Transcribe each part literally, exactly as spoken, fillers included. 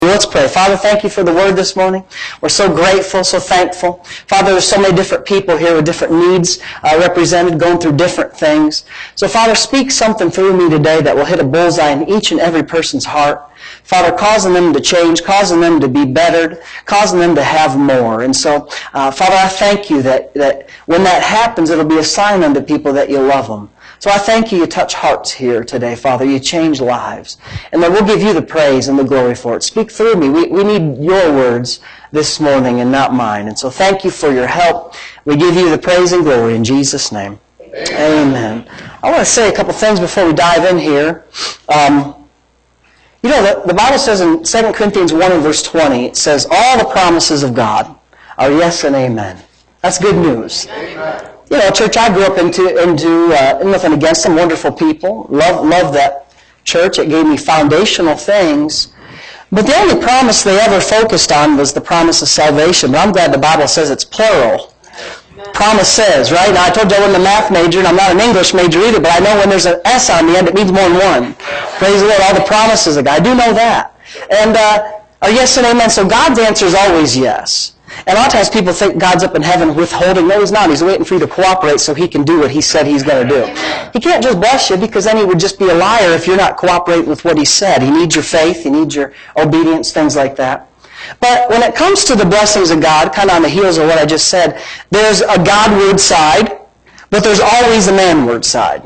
Let's pray. Father, thank you for the word this morning. We're so grateful, so thankful. Father, there's so many different people here with different needs uh, represented, going through different things. So, Father, speak something through me today that will hit a bullseye in each and every person's heart. Father, causing them to change, causing them to be bettered, causing them to have more. And so, uh, Father, I thank you that, that when that happens, it'll be a sign unto people that you love them. So I thank you, you touch hearts here today, Father. You change lives. And that we'll give you the praise and the glory for it. Speak through me. We, we need your words this morning and not mine. And so thank you for your help. We give you the praise and glory in Jesus' name. Amen. Amen. I want to say a couple things before we dive in here. Um, you know, the, the Bible says in Second Corinthians one and verse twenty, it says, all the promises of God are yes and amen. That's good news. Amen. You know, church I grew up into, into uh, nothing against them, wonderful people. Love, love that church. It gave me foundational things. But the only promise they ever focused on was the promise of salvation. But I'm glad the Bible says it's plural. Promise says, right? Now, I told you I wasn't a math major, and I'm not an English major either, but I know when there's an S on the end, it means more than one. Praise the Lord, all the promises of God. I do know that. And uh, are yes and amen. So God's answer is always yes. And a lot of times people think God's up in heaven withholding. No, He's not. He's waiting for you to cooperate so He can do what He said He's going to do. He can't just bless you because then He would just be a liar if you're not cooperating with what He said. He needs your faith. He needs your obedience, things like that. But when it comes to the blessings of God, kind of on the heels of what I just said, there's a Godward side, but there's always a manward side.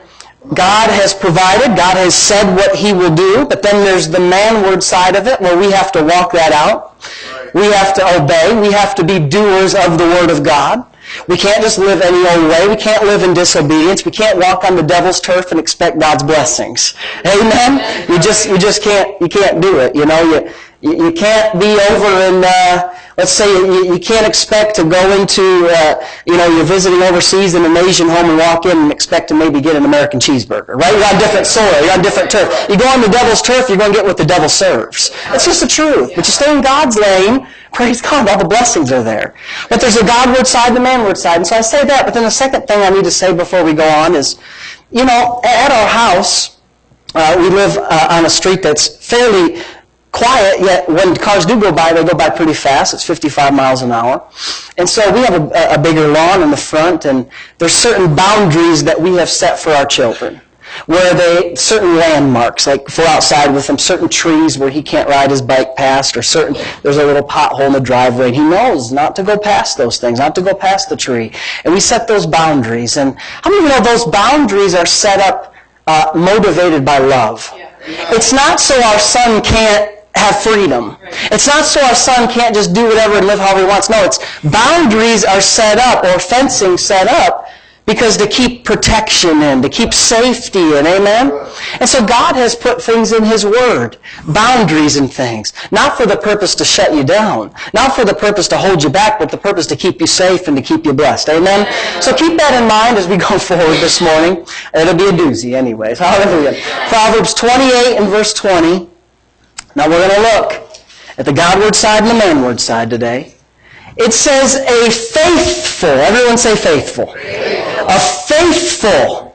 God has provided, God has said what He will do, but then there's the manward side of it where we have to walk that out. We have to obey. We have to be doers of the Word of God. We can't just live any old way. We can't live in disobedience. We can't walk on the devil's turf and expect God's blessings. Amen? You just, you just can't, you can't do it. You know, you, you, you can't be over in, uh, let's say you, you can't expect to go into, uh, you know, you're visiting overseas in an Asian home and walk in and expect to maybe get an American cheeseburger, right? You're on different soil. You're on different turf. You go on the devil's turf, you're going to get what the devil serves. It's just the truth. But you stay in God's lane, praise God, all the blessings are there. But there's a Godward side and a manward side. And so I say that, but then the second thing I need to say before we go on is, you know, at our house, uh, we live uh, on a street that's fairly quiet, yet when cars do go by, they go by pretty fast. It's fifty-five miles an hour. And so we have a, a bigger lawn in the front, and there's certain boundaries that we have set for our children, where they, certain landmarks, like if we're outside with them, certain trees where he can't ride his bike past, or certain, there's a little pothole in the driveway, and he knows not to go past those things, not to go past the tree. And we set those boundaries. And how many of you know those boundaries are set up uh, motivated by love? It's not so our son can't have freedom. It's not so our son can't just do whatever and live however he wants. No, it's boundaries are set up, or fencing set up, because to keep protection in, to keep safety in, amen? And so God has put things in His Word, boundaries and things, not for the purpose to shut you down, not for the purpose to hold you back, but the purpose to keep you safe and to keep you blessed, amen? So keep that in mind as we go forward this morning. It'll be a doozy anyways. Hallelujah. Proverbs twenty-eight and verse twenty. Now we're going to look at the Godward side and the manward side today. It says, a faithful, everyone say faithful. faithful. A faithful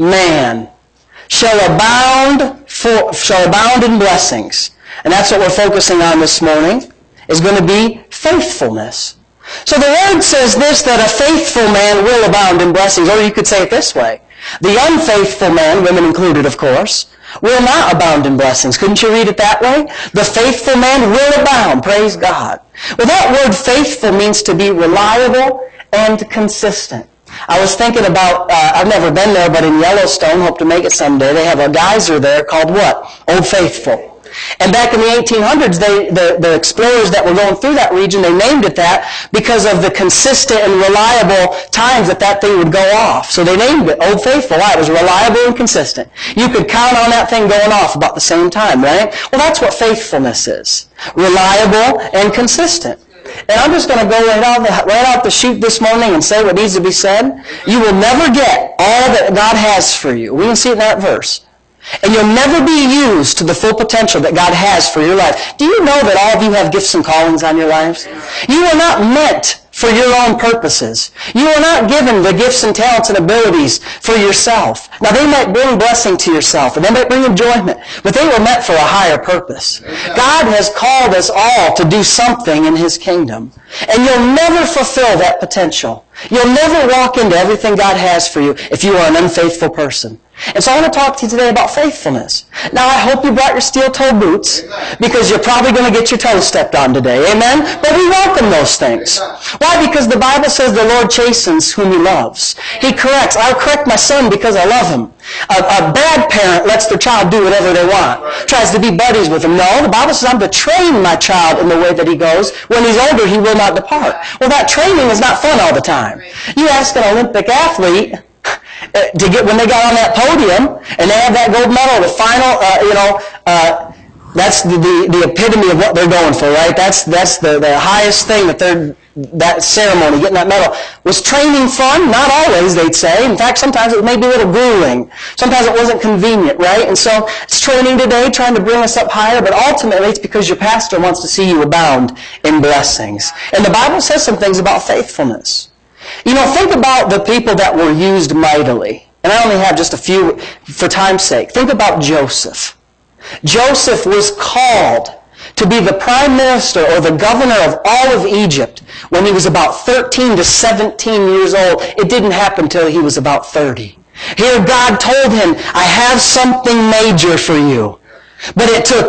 man shall abound for, shall abound in blessings. And that's what we're focusing on this morning, is going to be faithfulness. So the Word says this, that a faithful man will abound in blessings. Or you could say it this way. The unfaithful man, women included of course, will not abound in blessings. Couldn't you read it that way? The faithful man will abound. Praise God. Well, that word faithful means to be reliable and consistent. I was thinking about, uh, I've never been there, but in Yellowstone, hope to make it someday, they have a geyser there called what? Old Faithful. And back in the eighteen hundreds, they, the, the explorers that were going through that region, they named it that because of the consistent and reliable times that that thing would go off. So they named it Old Faithful. Why? It was reliable and consistent. You could count on that thing going off about the same time, right? Well, that's what faithfulness is. Reliable and consistent. And I'm just going to go right out, the, right out the chute this morning and say what needs to be said. You will never get all that God has for you. We can see it in that verse. And you'll never be used to the full potential that God has for your life. Do you know that all of you have gifts and callings on your lives? You are not meant for your own purposes. You are not given the gifts and talents and abilities for yourself. Now, they might bring blessing to yourself, and they might bring enjoyment, but they were meant for a higher purpose. God has called us all to do something in His kingdom, and you'll never fulfill that potential. You'll never walk into everything God has for you if you are an unfaithful person. And so I want to talk to you today about faithfulness. Now, I hope you brought your steel-toe boots, because you're probably going to get your toes stepped on today. Amen? But we welcome those things. Why? Because the Bible says the Lord chastens whom He loves. He corrects. I'll correct my son because I love him. A, a bad parent lets their child do whatever they want. Tries to be buddies with them. No, the Bible says I'm to train my child in the way that he goes. When he's older, he will not depart. Well, that training is not fun all the time. You ask an Olympic athlete to get, when they got on that podium and they have that gold medal, the final, uh, you know, uh, that's the, the, the epitome of what they're going for, right? That's, that's the, the highest thing that they're, that ceremony, getting that medal. Was training fun? Not always, they'd say. In fact, sometimes it was maybe a little grueling. Sometimes it wasn't convenient, right? And so it's training today, trying to bring us up higher, but ultimately it's because your pastor wants to see you abound in blessings. And the Bible says some things about faithfulness. You know, think about the people that were used mightily. And I only have just a few for time's sake. Think about Joseph. Joseph was called to be the prime minister or the governor of all of Egypt when he was about thirteen to seventeen years old. It didn't happen until he was about thirty. Here God told him, I have something major for you. But it took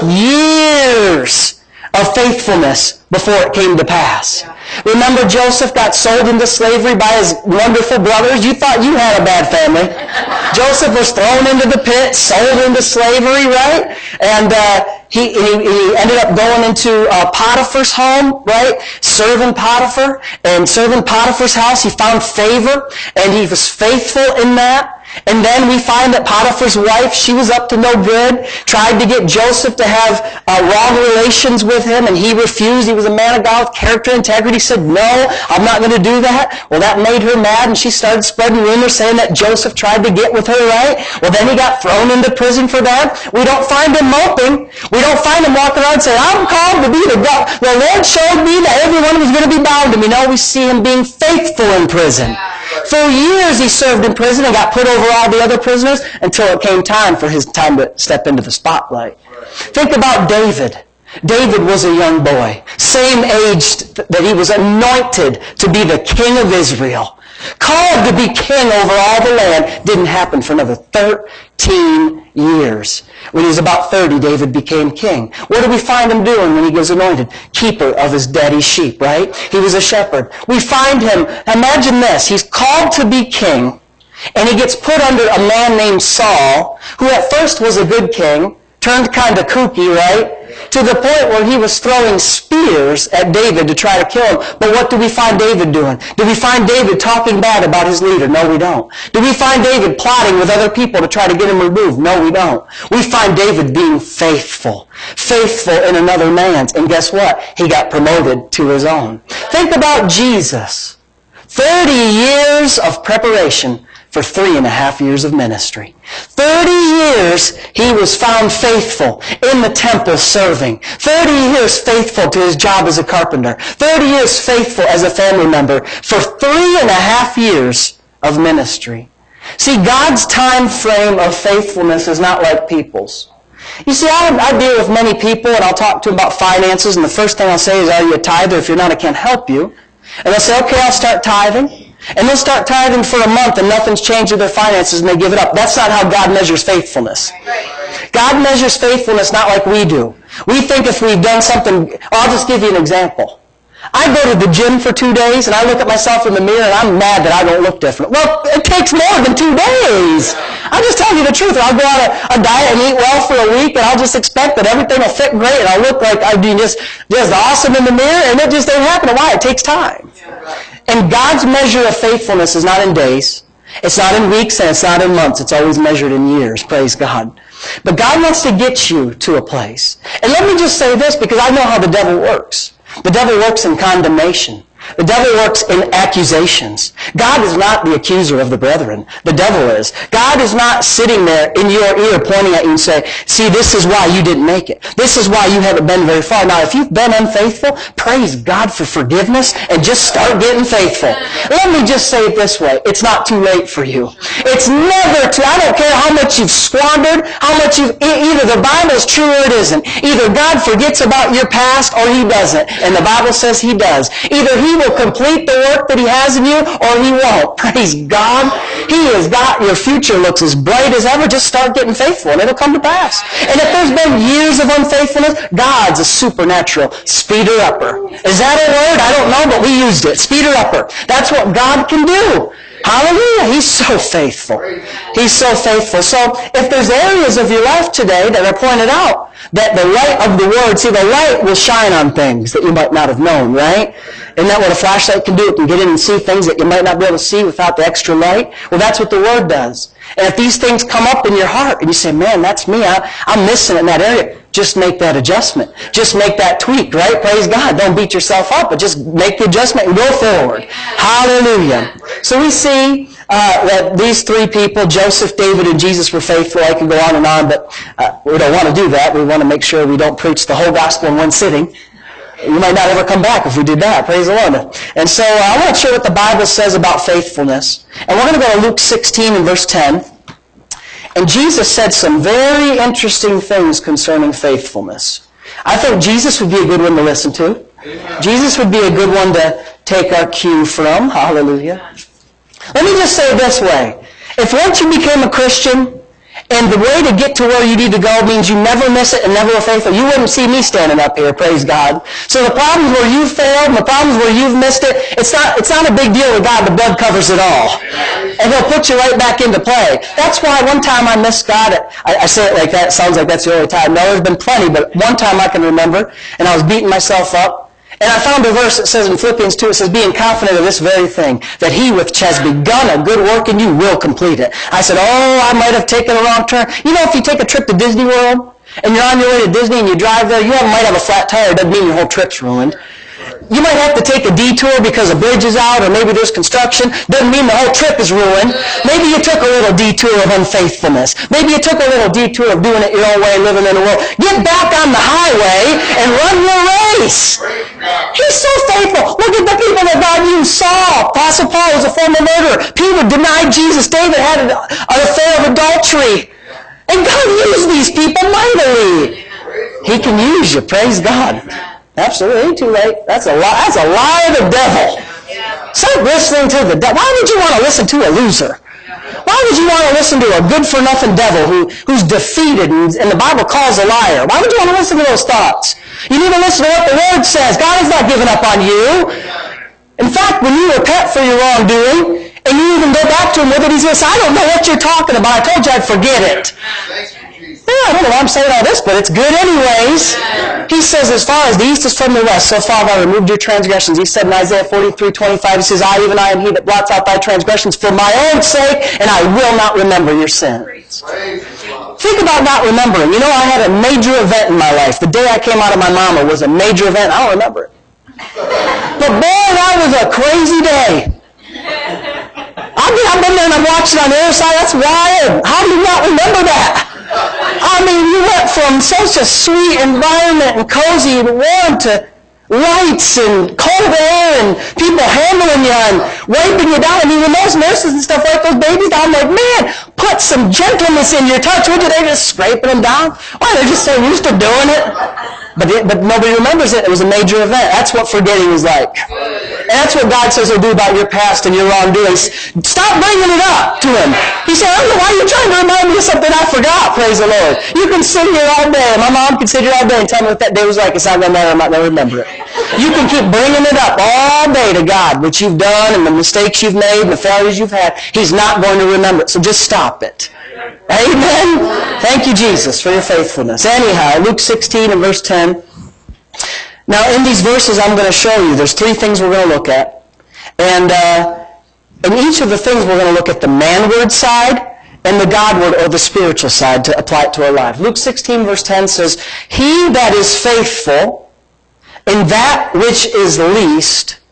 years of faithfulness before it came to pass. Remember, Joseph got sold into slavery by his wonderful brothers? You thought you had a bad family. Joseph was thrown into the pit, sold into slavery, right? And uh, he, he, he ended up going into uh, Potiphar's home, right? Serving Potiphar. And serving Potiphar's house, he found favor, and he was faithful in that. And then we find that Potiphar's wife, she was up to no good, tried to get Joseph to have uh, wrong relations with him, and he refused. He was a man of God with character and integrity. He said, no, I'm not going to do that. Well, that made her mad, and she started spreading rumors saying that Joseph tried to get with her, right? Well, then he got thrown into prison for that. We don't find him moping. We don't find him walking around saying, I'm called to be the God. The Lord showed me that everyone was going to be bound to me. No, we see him being faithful in prison. For years he served in prison and got put over all the other prisoners until it came time for his time to step into the spotlight. Think about David. David was a young boy, same age that he was anointed to be the king of Israel. Called to be king over all the land. Didn't happen for another thirteen years. When he was about thirty, David became king. What do we find him doing when he was anointed? Keeper of his daddy's sheep, right? He was a shepherd. We find him, imagine this, he's called to be king, and he gets put under a man named Saul, who at first was a good king, turned kind of kooky, right? To the point where he was throwing spears at David to try to kill him. But what do we find David doing? Do we find David talking bad about his leader? No, we don't. Do we find David plotting with other people to try to get him removed? No, we don't. We find David being faithful. Faithful in another man's. And guess what? He got promoted to his own. Think about Jesus. Thirty years of preparation for three and a half years of ministry. Thirty years he was found faithful in the temple serving. Thirty years faithful to his job as a carpenter. Thirty years faithful as a family member for three and a half years of ministry. See, God's time frame of faithfulness is not like people's. You see, I, I deal with many people and I'll talk to them about finances, and the first thing I'll say is, are you a tither? If you're not, I can't help you. And they'll say, okay, I'll start tithing. And they'll start tithing for a month and nothing's changed with their finances and they give it up. That's not how God measures faithfulness. God measures faithfulness not like we do. We think if we've done something, I'll just give you an example. I go to the gym for two days and I look at myself in the mirror and I'm mad that I don't look different. Well, it takes more than two days. I just tell you the truth. I'll go on a, a diet and eat well for a week and I'll just expect that everything will fit great and I'll look like I'm just, just awesome in the mirror, and it just ain't happening. Why? It takes time. And God's measure of faithfulness is not in days. It's not in weeks and it's not in months. It's always measured in years. Praise God. But God wants to get you to a place. And let me just say this, because I know how the devil works. The devil works in condemnation. The devil works in accusations. God is not the accuser of the brethren. The devil is. God is not sitting there in your ear pointing at you and saying, see, this is why you didn't make it. This is why you haven't been very far. Now, if you've been unfaithful, praise God for forgiveness and just start getting faithful. Let me just say it this way. It's not too late for you. It's never too, I don't care how much you've squandered, how much you've, either the Bible is true or it isn't. Either God forgets about your past or He doesn't. And the Bible says He does. Either He will complete the work that He has in you, or He won't. Praise God. He has got, your future looks as bright as ever. Just start getting faithful and it'll come to pass. And if there's been years of unfaithfulness, God's a supernatural speeder-upper. Is that a word? I don't know, but we used it. Speeder-upper. That's what God can do. Hallelujah. He's so faithful. He's so faithful. So if there's areas of your life today that are pointed out, that the light of the Word, see, the light will shine on things that you might not have known, right? Isn't that what a flashlight can do? It can get in and see things that you might not be able to see without the extra light. Well, that's what the Word does. And if these things come up in your heart and you say, man, that's me, I, I'm missing in that area, just make that adjustment. Just make that tweak, right? Praise God. Don't beat yourself up, but just make the adjustment and go forward. Hallelujah. So we see uh, that these three people, Joseph, David, and Jesus, were faithful. I could go on and on, but uh, we don't want to do that. We want to make sure we don't preach the whole gospel in one sitting. You might not ever come back if we did that. Praise the Lord. And so uh, I want to share what the Bible says about faithfulness. And we're going to go to Luke sixteen and verse ten. And Jesus said some very interesting things concerning faithfulness. I think Jesus would be a good one to listen to. Jesus would be a good one to take our cue from. Hallelujah. Let me just say it this way. If once you became a Christian, and the way to get to where you need to go means you never miss it and never are faithful, you wouldn't see me standing up here, praise God. So the problems where you failed and the problems where you've missed it, it's not, it's not a big deal with God. The blood covers it all. And He'll put you right back into play. That's why one time I missed God. I, I say it like that. It sounds like that's the only time. No, there's been plenty, but one time I can remember, and I was beating myself up. And I found a verse that says in Philippians two, it says, being confident of this very thing, that He which has begun a good work in you will complete it. I said, oh, I might have taken a wrong turn. You know, if you take a trip to Disney World, and you're on your way to Disney and you drive there, you might have a flat tire. It doesn't mean your whole trip's ruined. You might have to take a detour because a bridge is out or maybe there's construction. Doesn't mean the whole trip is ruined. Maybe you took a little detour of unfaithfulness. Maybe you took a little detour of doing it your own way, living in the world. Get back on the highway and run your race. He's so faithful. Look at the people that God used. Saul, Apostle Paul was a former murderer. Peter denied Jesus. David had an, an affair of adultery. And God used these people mightily. He can use you. Praise God. Absolutely, ain't too late. That's a lie. That's a lie of the devil. Stop listening to the devil. Why would you want to listen to a loser? Why would you want to listen to a good-for-nothing devil who, who's defeated and, and the Bible calls a liar? Why would you want to listen to those thoughts? You need to listen to what the Word says. God is not giving up on you. In fact, when you repent for your wrongdoing, and you even go back to Him with it, He says, I don't know what you're talking about. I told you I'd forget it. Yeah, I don't know why I'm saying all this, but it's good anyways. He says, as far as the east is from the west, so far have I removed your transgressions. He said in Isaiah forty-three twenty-five, He says, I, even I, am He that blots out thy transgressions for my own sake, and I will not remember your sins. Think about not remembering. You know, I had a major event in my life. The day I came out of my mama was a major event. I don't remember it. But boy, that was a crazy day. I mean, I've been there and I'm watching on the other side. That's wild. How do you not remember that? I mean, you went from such a sweet environment and cozy and warm to lights and cold air and people handling you and wiping you down. I mean, when those nurses and stuff wipe those babies down, I'm like, man, put some gentleness in your touch. Would you? They're just scraping them down. Why? They're just so used to doing it. But it, but nobody remembers it. It was a major event. That's what forgetting is like. And that's what God says He'll do about your past and your wrongdoings. Stop bringing it up to Him. He said, I don't know why you're trying to remind me of something I forgot, praise the Lord. You can sit here all day. My mom can sit here all day and tell me what that day was like. It's not going to matter. I'm not going to remember it. You can keep bringing it up all day to God, what you've done and the mistakes you've made and the failures you've had. He's not going to remember it. So just stop it. Amen. Thank you, Jesus, for your faithfulness. Anyhow, Luke sixteen and verse ten. Now, in these verses I'm going to show you, there's three things we're going to look at. And uh, in each of the things we're going to look at the manward side and the Godward or the spiritual side to apply it to our life. Luke sixteen verse ten says, He that is faithful in that which is least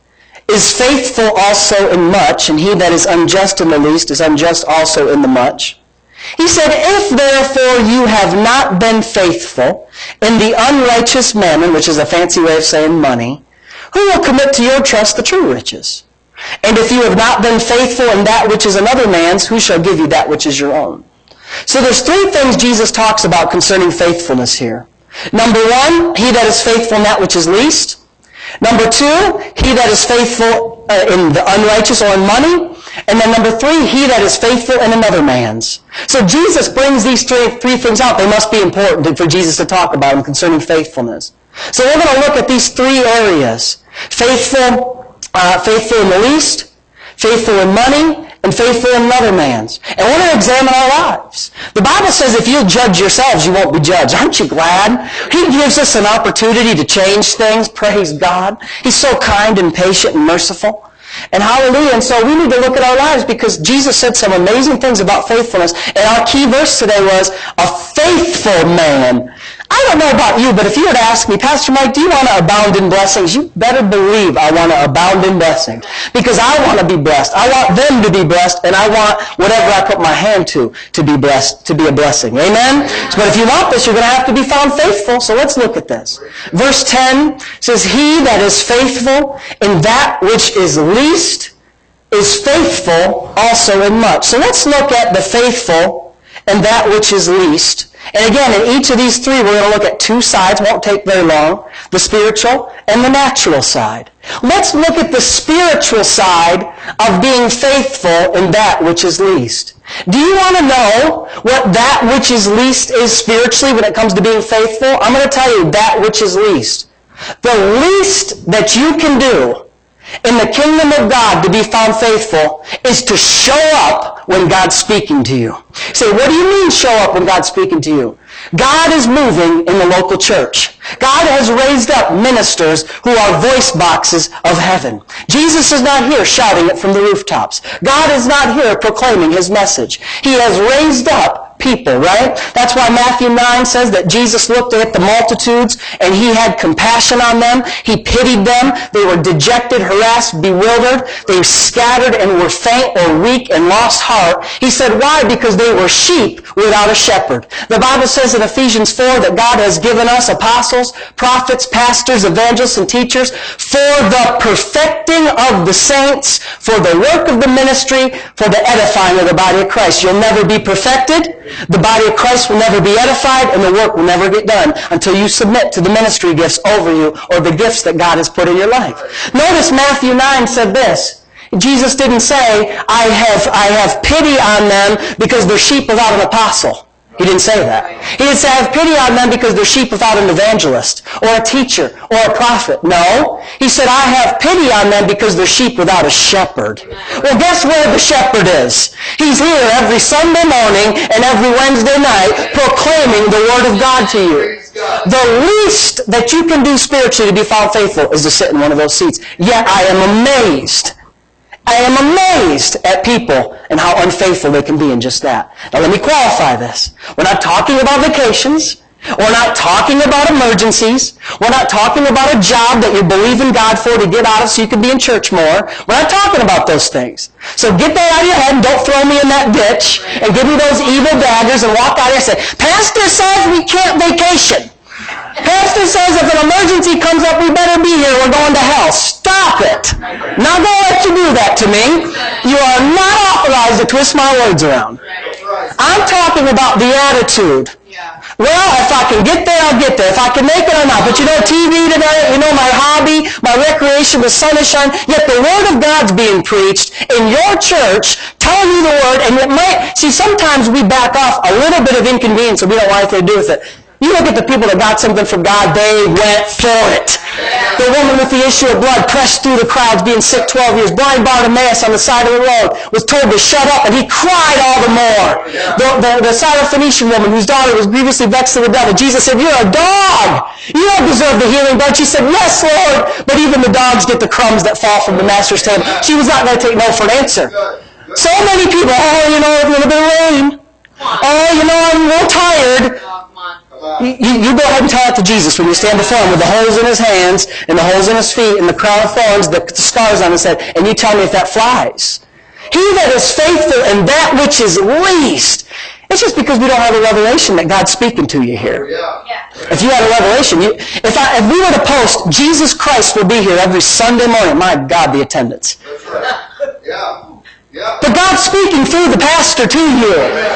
is faithful also in much, and he that is unjust in the least is unjust also in the much. He said, if therefore you have not been faithful in the unrighteous mammon, which is a fancy way of saying money, who will commit to your trust the true riches? And if you have not been faithful in that which is another man's, who shall give you that which is your own? So there's three things Jesus talks about concerning faithfulness here. Number one, he that is faithful in that which is least. Number two, he that is faithful uh, in the unrighteous or in money. And then number three, he that is faithful in another man's. So Jesus brings these three, three things out. They must be important for Jesus to talk about them concerning faithfulness. So we're going to look at these three areas. Faithful, uh, faithful in the least, faithful in money, and faithful in another man's. And we're going to examine our lives. The Bible says if you'll judge yourselves, you won't be judged. Aren't you glad? He gives us an opportunity to change things. Praise God. He's so kind and patient and merciful. And hallelujah. And so we need to look at our lives because Jesus said some amazing things about faithfulness. And our key verse today was, a faithful man. I don't know about you, but if you were to ask me, Pastor Mike, do you want to abound in blessings? You better believe I want to abound in blessings. Because I want to be blessed. I want them to be blessed, and I want whatever I put my hand to, to be blessed, to be a blessing. Amen? But if you want this, you're going to have to be found faithful. So let's look at this. Verse ten says, he that is faithful in that which is least is faithful also in much. So let's look at the faithful and that which is least. And again, in each of these three, we're going to look at two sides. Won't take very long. The spiritual and the natural side. Let's look at the spiritual side of being faithful in that which is least. Do you want to know what that which is least is spiritually when it comes to being faithful? I'm going to tell you that which is least. The least that you can do in the kingdom of God to be found faithful is to show up when God's speaking to you. You say, what do you mean show up when God's speaking to you? God is moving in the local church. God has raised up ministers who are voice boxes of heaven. Jesus is not here shouting it from the rooftops. God is not here proclaiming his message. He has raised up people, right? That's why Matthew nine says that Jesus looked at the multitudes and he had compassion on them. He pitied them. They were dejected, harassed, bewildered. They scattered and were faint or weak and lost heart. He said, why? Because they were sheep without a shepherd. The Bible says in Ephesians four that God has given us apostles, prophets, pastors, evangelists, and teachers for the perfecting of the saints, for the work of the ministry, for the edifying of the body of Christ. You'll never be perfected. The body of Christ will never be edified, and the work will never get done until you submit to the ministry gifts over you or the gifts that God has put in your life. Notice Matthew nine said this. Jesus didn't say, I have, I have pity on them because they're sheep without an apostle. He didn't say that. He didn't say, I have pity on them because they're sheep without an evangelist or a teacher or a prophet. No. He said, I have pity on them because they're sheep without a shepherd. Well, guess where the shepherd is? He's here every Sunday morning and every Wednesday night proclaiming the Word of God to you. The least that you can do spiritually to be found faithful is to sit in one of those seats. Yet I am amazed. I am amazed at people and how unfaithful they can be in just that. Now let me qualify this. We're not talking about vacations. We're not talking about emergencies. We're not talking about a job that you believe in God for to get out of so you can be in church more. We're not talking about those things. So get that out of your head and don't throw me in that ditch and give me those evil daggers and walk out here and say, Pastor says we can't vacation. Pastor says if an emergency comes up, we better be here. We're going to hell. Stop it. Not going to let you do that to me. You are not authorized to twist my words around. I'm talking about the attitude. Well, if I can get there, I'll get there. If I can make it or not. But you know, T V today, you know, my hobby, my recreation, the sun is shining. Yet the Word of God's being preached in your church, telling you the Word. And it might, see, sometimes we back off a little bit of inconvenience and we don't want anything to do with it. You look at the people that got something from God, they went for it. The woman with the issue of blood pressed through the crowds, being sick twelve years. Blind Bartimaeus on the side of the road was told to shut up, and he cried all the more. The, the, the Syrophoenician woman whose daughter was grievously vexed with the devil, Jesus said, you're a dog. You don't deserve the healing, don't you? She said, yes, Lord. But even the dogs get the crumbs that fall from the master's table. She was not going to take no for an answer. So many people, oh, you know, it's a little bit of rain. Oh, you know, I'm real tired. You, you go ahead and tell it to Jesus when you stand before him with the holes in his hands and the holes in his feet and the crown of thorns, the, the scars on his head, and you tell me if that flies. He that is faithful in that which is least. It's just because we don't have a revelation that God's speaking to you here. Yeah. If you had a revelation, you, if, I, if we were to post, Jesus Christ will be here every Sunday morning, my God, the attendance. That's right. Yeah. Yeah. But God's speaking through the pastor to you.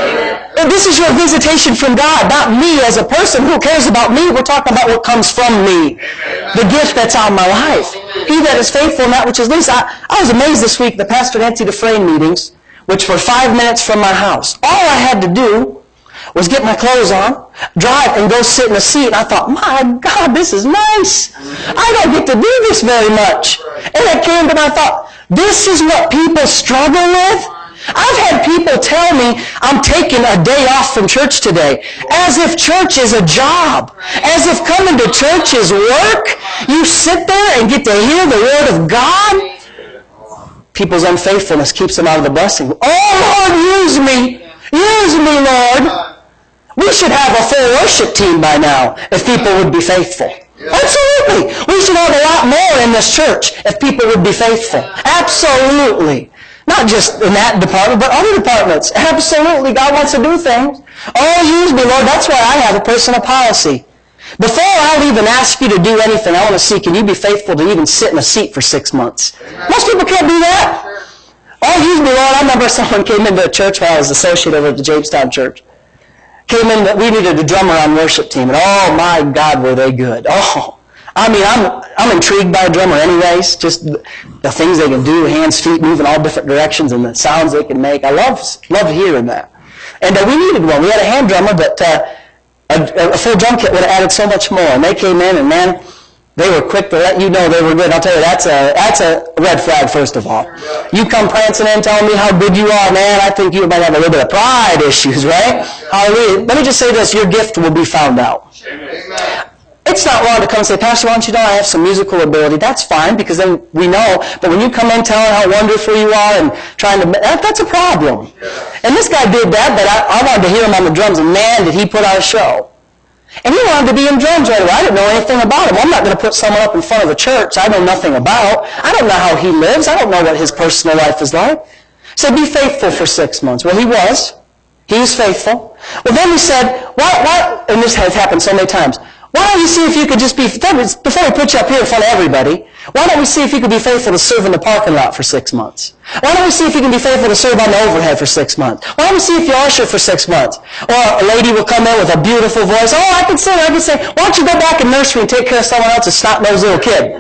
And this is your visitation from God, not me as a person. Who cares about me? We're talking about what comes from me. The gift that's on my life. He that is faithful in that which is least. I, I was amazed this week, the Pastor Nancy Dufresne meetings, which were five minutes from my house. All I had to do was get my clothes on, drive, and go sit in a seat. And I thought, my God, this is nice. I don't get to do this very much. And I came and I thought, this is what people struggle with? I've had people tell me I'm taking a day off from church today, as if church is a job, as if coming to church is work. You sit there and get to hear the Word of God. People's unfaithfulness keeps them out of the blessing. Oh, Lord, use me. Use me, Lord. We should have a full worship team by now if people would be faithful. Absolutely. We should have a lot more in this church if people would be faithful. Absolutely. Not just in that department, but other departments. Absolutely. God wants to do things. Oh, use me, Lord. That's why I have a personal policy. Before I'll even ask you to do anything, I want to see, can you be faithful to even sit in a seat for six months? Most people can't do that. Oh, use me, Lord. I remember someone came into a church while I was associate over at the Jamestown church. Came in that we needed a drummer on worship team, and oh my God, were they good. Oh, I mean, I'm I'm intrigued by a drummer anyways, just the things they can do, hands, feet, move in all different directions, and the sounds they can make. I love love hearing that. And uh, we needed one. We had a hand drummer, but uh, a, a full drum kit would have added so much more. And they came in, and man, they were quick to let you know they were good. I'll tell you, that's a that's a red flag, first of all. You come prancing in telling me how good you are, man, I think you might have a little bit of pride issues, right? Hallelujah. Let me just say this, your gift will be found out. Amen. It's not wrong to come and say, Pastor, why don't you know I have some musical ability? That's fine, because then we know. But when you come in telling how wonderful you are and trying to, that, that's a problem. And this guy did that, but I, I wanted to hear him on the drums, and man, did he put on a show. And he wanted to be in drums right away. I didn't know anything about him. I'm not going to put someone up in front of a church I know nothing about. I don't know how he lives. I don't know what his personal life is like. So be faithful for six months. Well, he was. He was faithful. Well, then he said, why, why, and this has happened so many times, why don't you see if you could just be, before we put you up here in front of everybody, why don't we see if you could be faithful to serve in the parking lot for six months? Why don't we see if you can be faithful to serve on the overhead for six months? Why don't we see if you usher for six months? Or a lady will come in with a beautiful voice, oh, I can sing, I can sing. Why don't you go back in nursery and take care of someone else's snot-nosed little kid?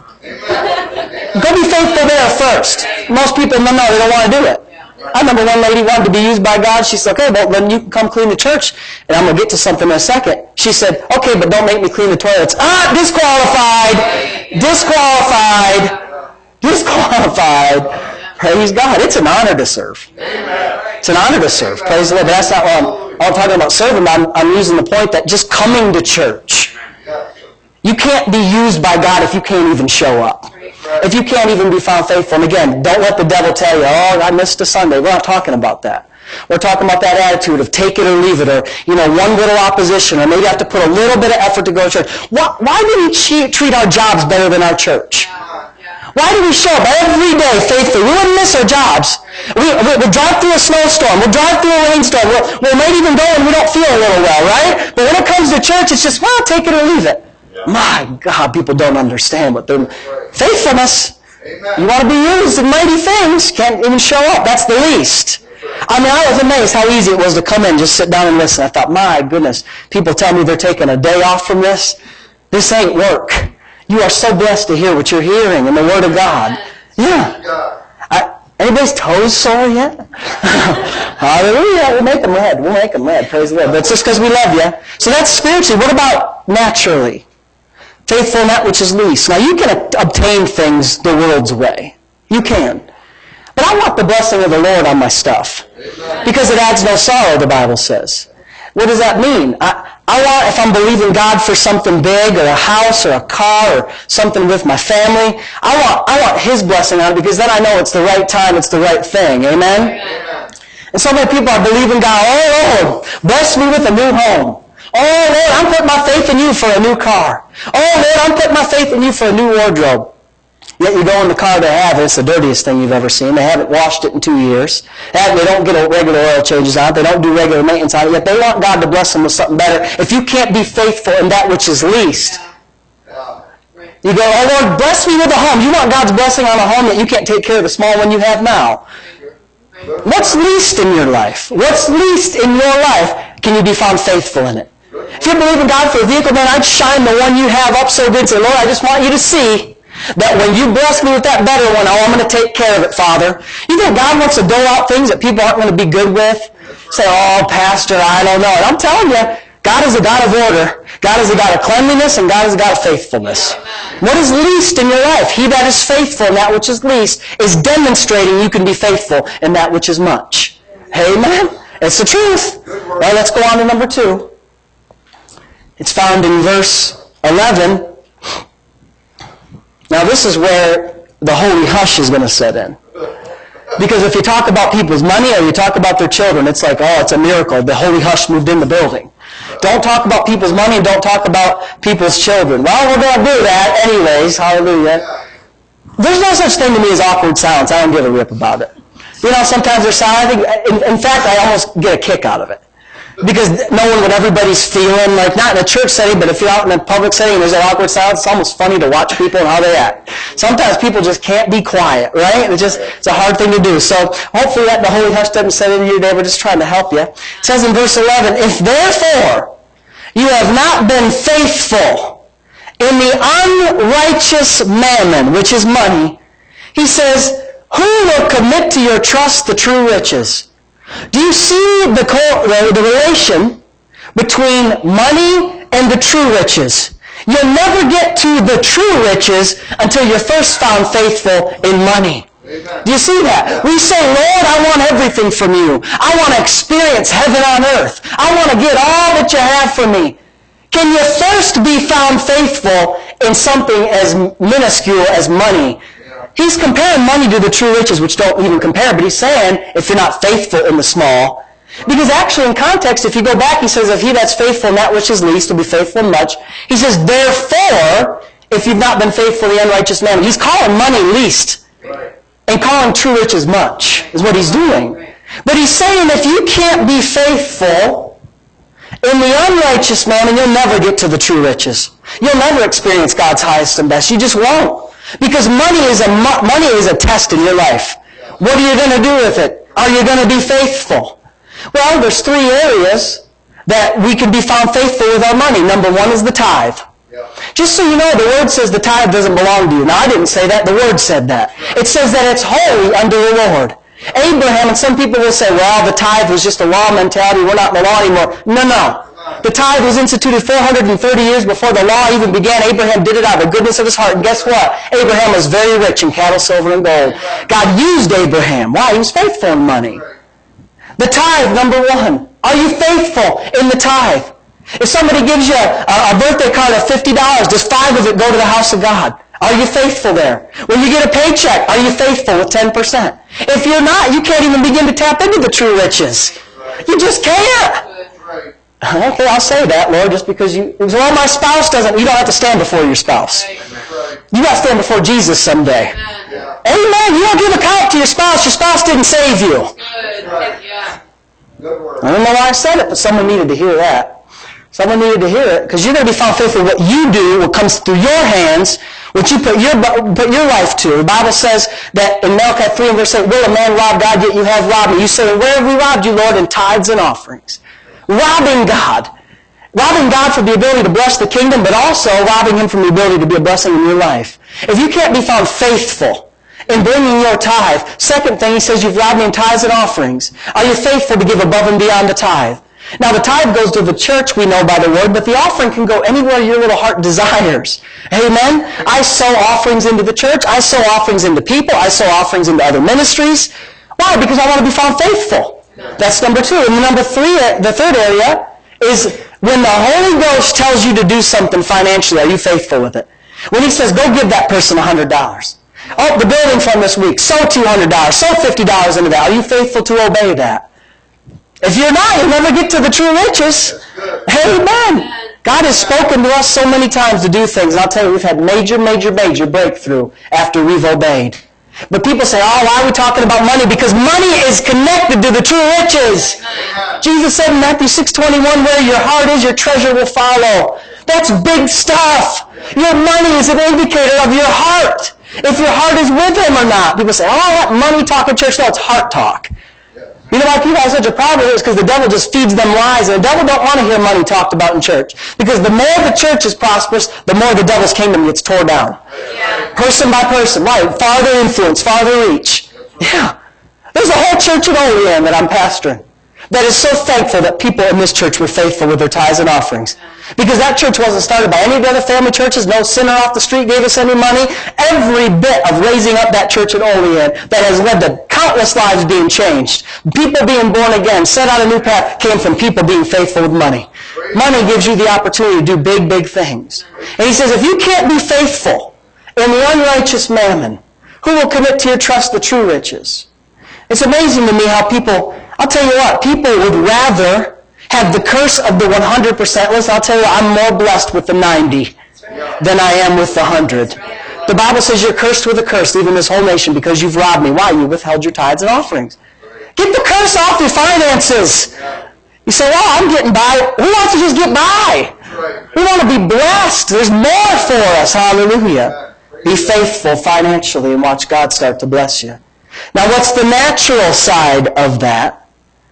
Go be faithful there first. Most people, no, no, they don't want to do it. I remember one lady wanted to be used by God. She said, okay, well, then you can come clean the church, and I'm going to get to something in a second. She said, okay, but don't make me clean the toilets. Ah, disqualified! Disqualified! Disqualified! Praise God. It's an honor to serve. It's an honor to serve. Praise the Lord. But that's not what I'm, I'm talking about serving. I'm, I'm using the point that just coming to church. You can't be used by God if you can't even show up. If you can't even be found faithful. And again, don't let the devil tell you, oh, I missed a Sunday. We're not talking about that. We're talking about that attitude of take it or leave it, or, you know, one little opposition, or maybe have to put a little bit of effort to go to church. Why, why do we treat our jobs better than our church? Why do we show up every day faithfully? We wouldn't miss our jobs. We, we, we'll drive through a snowstorm. We'll drive through a rainstorm. We'll, we might even go and we don't feel a little well, right? But when it comes to church, it's just, well, take it or leave it. My God, people don't understand what they're... Faithfulness. Amen. You want to be used in mighty things, can't even show up. That's the least. I mean, I was amazed how easy it was to come in, just sit down and listen. I thought, my goodness, people tell me they're taking a day off from this. This ain't work. You are so blessed to hear what you're hearing in the Word of God. Yeah. I, anybody's toes sore yet? Hallelujah. We'll make them red. We'll make them red. Praise the Lord. But it's just because we love you. So that's spiritually. What about naturally? Faithful in that which is least. Now, you can obtain things the world's way. You can. But I want the blessing of the Lord on my stuff. Because it adds no sorrow, the Bible says. What does that mean? I, I want, if I'm believing God for something big, or a house, or a car, or something with my family, I want, I want His blessing on it, because then I know it's the right time, it's the right thing. Amen? Amen. And so many people are believing God, oh Lord, bless me with a new home. Oh, Lord, I'm putting my faith in you for a new car. Oh, Lord, I'm putting my faith in you for a new wardrobe. Yet you go in the car they have, it's the dirtiest thing you've ever seen. They haven't washed it in two years. They don't get regular oil changes on it. They don't do regular maintenance on it. Yet they want God to bless them with something better. If you can't be faithful in that which is least, you go, oh, Lord, bless me with a home. You want God's blessing on a home, yet you can't take care of the small one you have now. What's least in your life? What's least in your life? Can you be found faithful in it? If you believe in God for a vehicle, man, I'd shine the one you have up so good and say, Lord, I just want you to see that when you bless me with that better one, oh, I'm going to take care of it, Father. You think God wants to dole out things that people aren't going to be good with? Say, oh, Pastor, I don't know. And I'm telling you, God is a God of order. God is a God of cleanliness, and God is a God of faithfulness. What is least in your life? He that is faithful in that which is least is demonstrating you can be faithful in that which is much. Amen? It's the truth. Well, let's go on to number two. It's found in verse eleven. Now this is where the holy hush is going to set in. Because if you talk about people's money or you talk about their children, it's like, oh, it's a miracle. The holy hush moved in the building. Don't talk about people's money and don't talk about people's children. Well, we're going to do that anyways. Hallelujah. There's no such thing to me as awkward silence. I don't give a rip about it. You know, sometimes there's silence. I think, in, in fact, I almost get a kick out of it. Because knowing what everybody's feeling, like not in a church setting, but if you're out in a public setting and there's an awkward silence, it's almost funny to watch people and how they act. Sometimes people just can't be quiet, right? It's just, it's a hard thing to do. So hopefully that the holy hush doesn't set in here today. We're just trying to help you. It says in verse eleven, if therefore you have not been faithful in the unrighteous mammon, which is money, he says, who will commit to your trust the true riches? Do you see the, the, the relation between money and the true riches? You'll never get to the true riches until you're first found faithful in money. Amen. Do you see that? We say, Lord, I want everything from you. I want to experience heaven on earth. I want to get all that you have for me. Can you first be found faithful in something as minuscule as money? He's comparing money to the true riches, which don't even compare, but he's saying, if you're not faithful in the small, because actually in context, if you go back, he says, if he that's faithful in that which is least will be faithful in much. He says, therefore, if you've not been faithful in the unrighteous mammon. He's calling money least, and calling true riches much, is what he's doing. But he's saying, if you can't be faithful in the unrighteous mammon, you'll never get to the true riches. You'll never experience God's highest and best. You just won't. Because money is a money is a test in your life. What are you going to do with it? Are you going to be faithful? Well, there's three areas that we can be found faithful with our money. Number one is the tithe. Yeah. Just so you know, the Word says the tithe doesn't belong to you. Now, I didn't say that. The Word said that. It says that it's holy unto the Lord. Abraham, and some people will say, well, the tithe was just a law mentality. We're not in the law anymore. No, no. The tithe was instituted four hundred thirty years before the law even began. Abraham did it out of the goodness of his heart. And guess what? Abraham was very rich in cattle, silver, and gold. God used Abraham. Why? He was faithful in money. The tithe, number one. Are you faithful in the tithe? If somebody gives you a, a birthday card of fifty dollars, does five of it go to the house of God? Are you faithful there? When you get a paycheck, are you faithful with ten percent? If you're not, you can't even begin to tap into the true riches. You just can't. Okay, I'll say that, Lord, just because you... Well, my spouse doesn't... You don't have to stand before your spouse. You got to stand before Jesus someday. Amen. Amen. You don't give account to your spouse. Your spouse didn't save you. Good. Yeah. I don't know why I said it, but someone needed to hear that. Someone needed to hear it, because you're going to be found faithful. What you do, what comes through your hands, what you put your put your life to. The Bible says that in Malachi three and verse eight, will a man rob God, yet you have robbed me. You say, where have we robbed you, Lord? In tithes and offerings. Robbing God. Robbing God for the ability to bless the kingdom, but also robbing Him from the ability to be a blessing in your life. If you can't be found faithful in bringing your tithe, second thing, he says, you've robbed me in tithes and offerings. Are you faithful to give above and beyond the tithe? Now, the tithe goes to the church, we know by the word, but the offering can go anywhere your little heart desires. Amen? I sow offerings into the church. I sow offerings into people. I sow offerings into other ministries. Why? Because I want to be found faithful. That's number two. And the number three, the third area is when the Holy Ghost tells you to do something financially, are you faithful with it? When He says, go give that person one hundred dollars. Oh, the building fund this week, sow two hundred dollars, sow fifty dollars into that. Are you faithful to obey that? If you're not, you'll never get to the true riches. Amen. God has spoken to us so many times to do things. And I'll tell you, we've had major, major, major breakthrough after we've obeyed. But people say, oh, why are we talking about money? Because money is connected to the true riches. Amen. Jesus said in Matthew six twenty-one, where your heart is, your treasure will follow. That's big stuff. Your money is an indicator of your heart. If your heart is with Him or not. People say, oh, that money talk in church. No, it's heart talk. You know why people have such a problem is because the devil just feeds them lies, and the devil don't want to hear money talked about in church. Because the more the church is prosperous, the more the devil's kingdom gets torn down. Yeah. Person by person, right? Farther influence, farther reach. Yeah. There's a whole church in Olean that I'm pastoring that is so thankful that people in this church were faithful with their tithes and offerings. Because that church wasn't started by any of the other family churches. No sinner off the street gave us any money. Every bit of raising up that church in Olean that has led to countless lives being changed, people being born again, set on a new path, came from people being faithful with money. Money gives you the opportunity to do big, big things. And he says, if you can't be faithful in the unrighteous mammon, who will commit to your trust the true riches? It's amazing to me how people, I'll tell you what, people would rather have the curse of the one hundred percent list. I'll tell you, I'm more blessed with the ninety than I am with the one hundred. The Bible says you're cursed with a curse, even this whole nation, because you've robbed me. Why? You withheld your tithes and offerings. Get the curse off your finances. You say, well, I'm getting by. Who wants to just get by? We want to be blessed. There's more for us. Hallelujah. Be faithful financially and watch God start to bless you. Now, what's the natural side of that?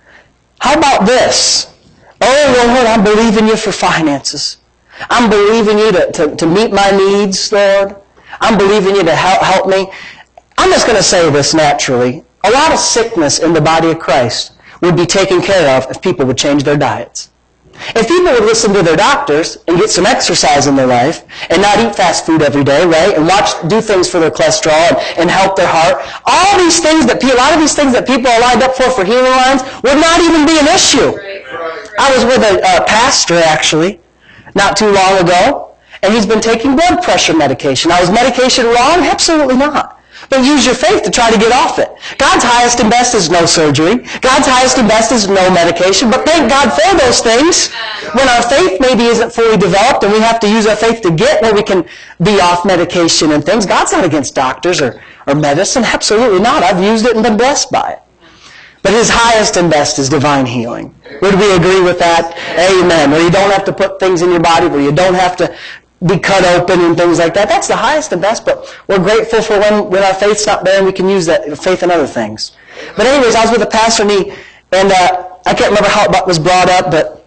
How about this? Oh, Lord, I'm believing you for finances. I'm believing you to, to, to meet my needs, Lord. I'm believing you to help, help me. I'm just going to say this naturally. A lot of sickness in the body of Christ would be taken care of if people would change their diets. If people would listen to their doctors and get some exercise in their life and not eat fast food every day, right, and watch, do things for their cholesterol and, and help their heart, all these things that, a lot of these things that people are lined up for for healing lines would not even be an issue. I was with a uh, pastor, actually, not too long ago, and he's been taking blood pressure medication. Now, is medication wrong? Absolutely not. But use your faith to try to get off it. God's highest and best is no surgery. God's highest and best is no medication. But thank God for those things. When our faith maybe isn't fully developed and we have to use our faith to get where we can be off medication and things, God's not against doctors or, or medicine. Absolutely not. I've used it and been blessed by it. But His highest and best is divine healing. Would we agree with that? Amen. Where you don't have to put things in your body, where you don't have to be cut open and things like that. That's the highest and best, but we're grateful for when, when our faith's not there and we can use that faith in other things. But anyways, I was with a pastor and, he, and uh, I can't remember how it was brought up, but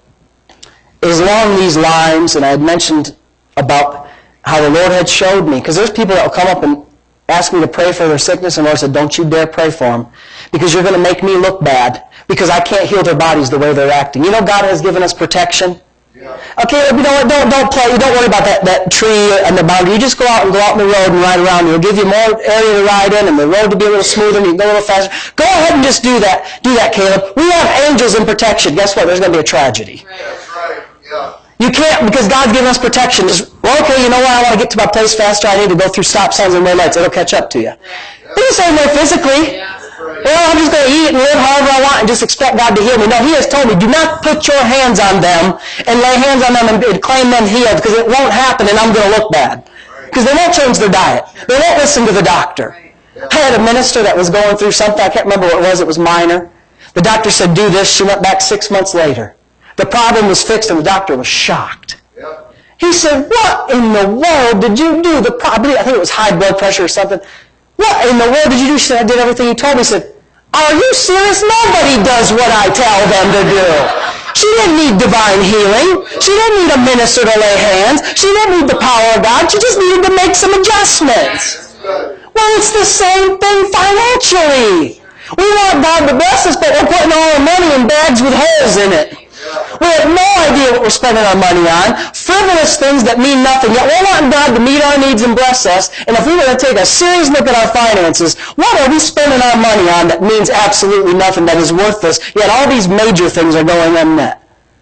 it was along these lines, and I had mentioned about how the Lord had showed me, because there's people that will come up and ask me to pray for their sickness, and the Lord said, don't you dare pray for them, because you're going to make me look bad, because I can't heal their bodies the way they're acting. You know, God has given us protection. Yeah. Okay, you know what, don't, don't play, don't worry about that, that tree and the boundary. You just go out and go out on the road and ride around. It'll give you more area to ride in and the road to be a little smoother and you can go a little faster. Go ahead and just do that. Do that, Caleb. We have angels in protection. Guess what? There's going to be a tragedy. Right. That's right. Yeah. You can't, because God's given us protection. Just, well, okay, you know what? I want to get to my place faster. I need to go through stop signs and red lights. It'll catch up to you. Yeah. It's the same way physically. Yeah. Well, I'm just going to eat and live however I want and just expect God to heal me. No, He has told me, do not put your hands on them and lay hands on them and claim them healed, because it won't happen and I'm going to look bad. Because they won't change their diet. They won't listen to the doctor. I had a minister that was going through something. I can't remember what it was. It was minor. The doctor said, do this. She went back six months later. The problem was fixed and the doctor was shocked. He said, what in the world did you do? The problem, I think it was high blood pressure or something. What in the world did you do? She said, I did everything you told me. He said, are you serious? Nobody does what I tell them to do. She didn't need divine healing. She didn't need a minister to lay hands. She didn't need the power of God. She just needed to make some adjustments. Well, it's the same thing financially. We want God to bless us, but we're putting all our money in bags with holes in it. We have no idea what we're spending our money on. Frivolous things that mean nothing. Yet we're wanting God to meet our needs and bless us. And if we were to take a serious look at our finances, what are we spending our money on that means absolutely nothing, that is worthless? Yet all these major things are going unmet.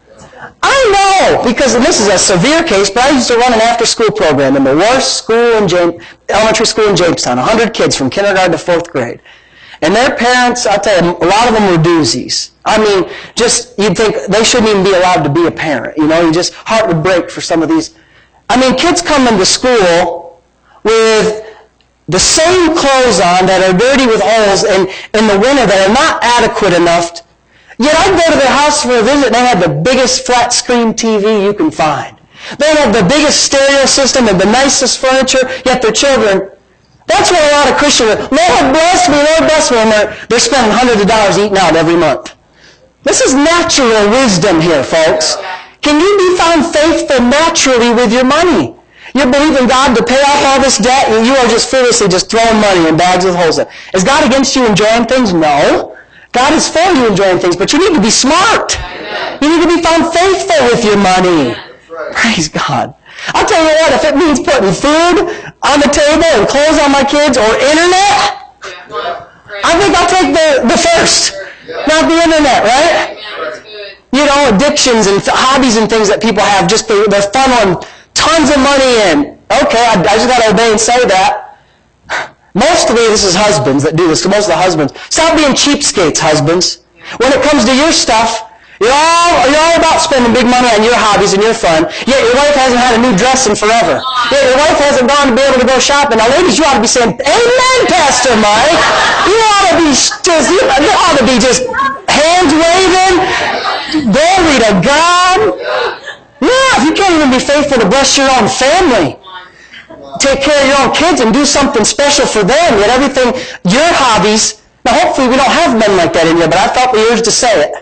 I know, because, and this is a severe case, but I used to run an after-school program in the worst school in James, elementary school in Jamestown, one hundred kids from kindergarten to fourth grade. And their parents, I'll tell you, a lot of them were doozies. I mean, just, you'd think they shouldn't even be allowed to be a parent. You know, you just, heart would break for some of these. I mean, kids come into school with the same clothes on that are dirty with holes in, in the winter that are not adequate enough. To, yet I'd go to their house for a visit and they had the biggest flat screen T V you can find. They have the biggest stereo system and the nicest furniture, yet their children, that's what a lot of Christians are. Lord bless me, Lord bless me, and they're, they're spending hundreds of dollars eating out every month. This is natural wisdom here, folks. Can you be found faithful naturally with your money? You believe in God to pay off all this debt, and you are just foolishly just throwing money in bags with holes in it. Is God against you enjoying things? No. God is for you enjoying things, but you need to be smart. You need to be found faithful with your money. Praise God. I'll tell you what, if it means putting food on the table and clothes on my kids or internet, I think I'll take the, the first, not the internet, right? You know, addictions and hobbies and things that people have, just they're, they're funneling tons of money in. Okay, I, I just got to obey and say that. Mostly this is husbands that do this, to most of the husbands. Stop being cheapskates, husbands. When it comes to your stuff, You're all, you're all about spending big money on your hobbies and your fun, yet your wife hasn't had a new dress in forever. Yet your wife hasn't gone to be able to go shopping. Now, ladies, you ought to be saying, amen, Pastor Mike. You ought to be just, you ought to be just hands waving, glory to God. Yeah, if you can't even be faithful to bless your own family, take care of your own kids and do something special for them, yet everything, your hobbies, now hopefully we don't have men like that in here, but I felt the urge to say it.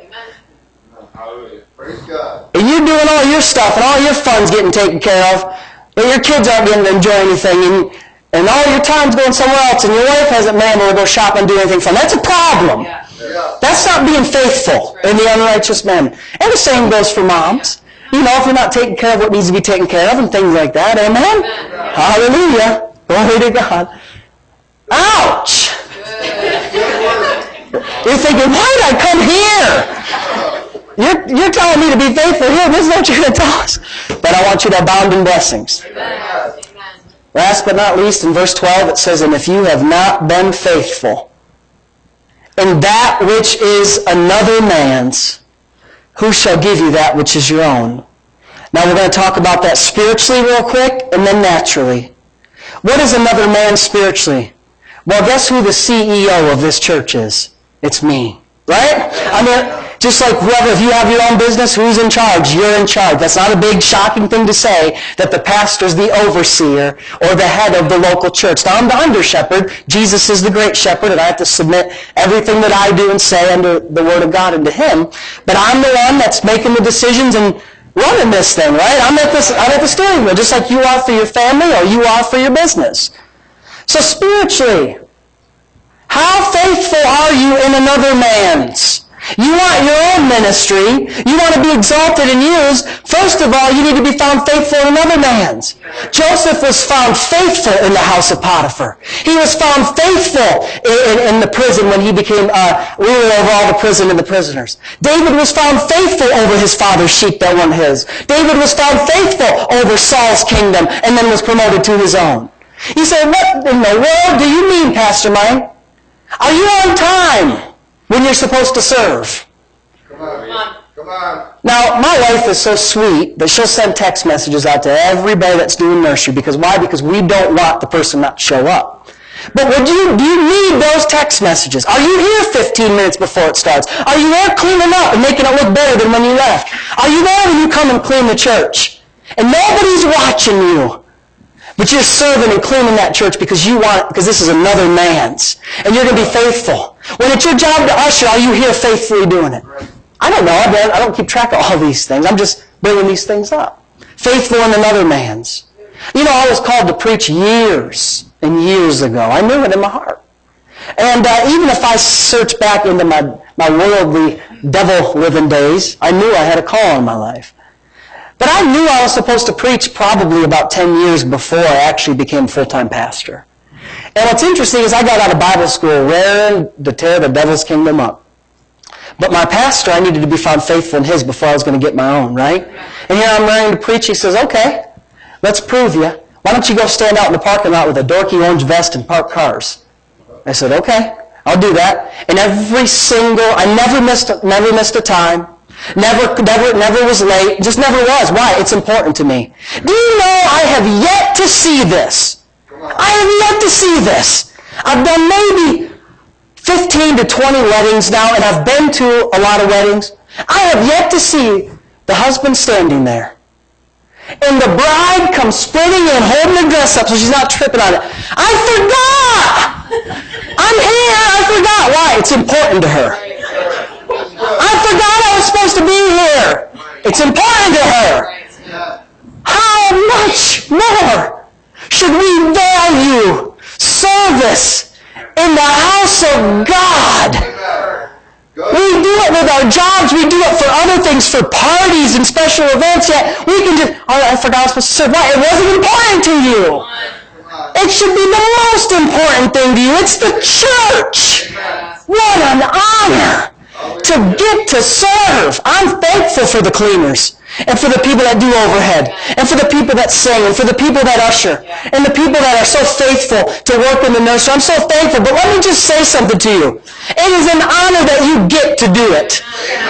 Praise God. And you're doing all your stuff and all your fun's getting taken care of, but your kids aren't getting to enjoy anything, and, and all your time's going somewhere else, and your wife hasn't been able to go shop and do anything fun. That's a problem. Yeah. Yeah. That's not being faithful in the unrighteous man. And the same goes for moms. You know, if you're not taking care of what needs to be taken care of and things like that, amen? Yeah. Hallelujah. Glory to God. Ouch! You're thinking, why did I come here? You're, you're telling me to be faithful here. This is what you're going to tell us. But I want you to abound in blessings. Amen. Last but not least, in verse twelve, it says, and if you have not been faithful in that which is another man's, who shall give you that which is your own? Now we're going to talk about that spiritually real quick and then naturally. What is another man spiritually? Well, guess who the C E O of this church is? It's me. Right? I mean, just like whoever, if you have your own business, who's in charge? You're in charge. That's not a big, shocking thing to say that the pastor's the overseer or the head of the local church. Now, I'm the under shepherd. Jesus is the great shepherd, and I have to submit everything that I do and say under the Word of God into Him. But I'm the one that's making the decisions and running this thing, right? I'm at, this, I'm at the steering wheel, just like you are for your family or you are for your business. So spiritually, how faithful are you in another man's? You want your own ministry. You want to be exalted and used. First of all, you need to be found faithful in another man's. Joseph was found faithful in the house of Potiphar. He was found faithful in, in, in the prison when he became uh, ruler over all the prison and the prisoners. David was found faithful over his father's sheep that weren't his. David was found faithful over Saul's kingdom and then was promoted to his own. You say, what in the world do you mean, Pastor Mike? Are you on time when you're supposed to serve? Come on. Come on. Now, my wife is so sweet that she'll send text messages out to everybody that's doing nursery. Because why? Because we don't want the person not to show up. But would you, do you need those text messages? Are you here fifteen minutes before it starts? Are you there cleaning up and making it look better than when you left? Are you there when you come and clean the church? And nobody's watching you. But you're serving and cleaning that church because you want it, because this is another man's. And you're going to be faithful. When it's your job to usher, are you here faithfully doing it? I don't know. I don't keep track of all these things. I'm just bringing these things up. Faithful in another man's. You know, I was called to preach years and years ago. I knew it in my heart. And uh, even if I search back into my, my worldly, devil-living days, I knew I had a call on my life. But I knew I was supposed to preach probably about ten years before I actually became a full-time pastor. And what's interesting is I got out of Bible school raring to tear the devil's kingdom up. But my pastor, I needed to be found faithful in his before I was going to get my own, right? And here I'm raring to preach. He says, okay, let's prove you. Why don't you go stand out in the parking lot with a dorky orange vest and park cars? I said, okay. I'll do that. And every single, I never missed, never missed a time. Never, never, never was late. Just never was. Why? It's important to me. Do you know I have yet to see this? I have yet to see this. I've done maybe fifteen to twenty weddings now, and I've been to a lot of weddings. I have yet to see the husband standing there. And the bride comes sprinting in, holding the dress up so she's not tripping on it. I forgot! I'm here, I forgot. Why? It's important to her. I forgot I was supposed to be here. It's important to her. How much more should we value service in the house of God? We do it with our jobs. We do it for other things, for parties and special events. Yet we can just, oh, I forgot I was supposed to serve. Why? It wasn't important to you. It should be the most important thing to you. It's the church. What an honor to get to serve. I'm thankful for the cleaners and for the people that do overhead and for the people that sing and for the people that usher and the people that are so faithful to work in the nursery. I'm so thankful. But let me just say something to you. It is an honor that you get to do it.